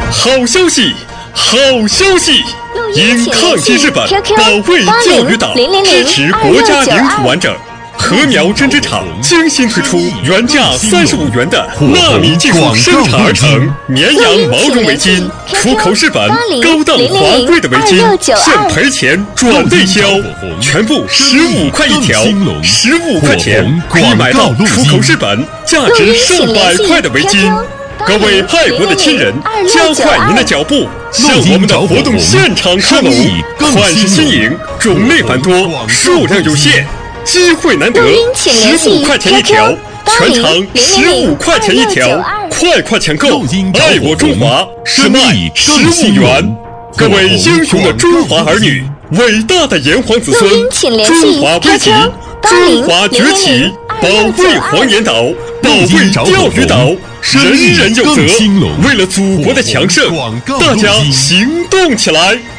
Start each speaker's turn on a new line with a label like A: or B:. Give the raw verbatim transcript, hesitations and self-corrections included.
A: 好消息，好消息！因抗击日本，保卫教育岛，支持国家领土完整。禾苗针织厂精心推出原价三十五元的纳米技术生产而成绵羊毛绒围巾，出口日本高档华贵的围巾，现赔钱转内销，全部十五块一条，十五块钱可以买到出口日本价值上百块的围巾。各位爱国的亲人，加快您的脚步，向我们的活动现场靠拢。款式新颖，种类繁多，数量有限。机会难得，十五块钱一条，全场十五块钱一条，快快抢购！爱我中华，只卖十五元。各位英雄的中华儿女，伟大的炎黄子孙，中华危急，中华崛起，保卫黄岩岛，保卫钓鱼岛，人人有责。为了祖国的强盛，大家行动起来！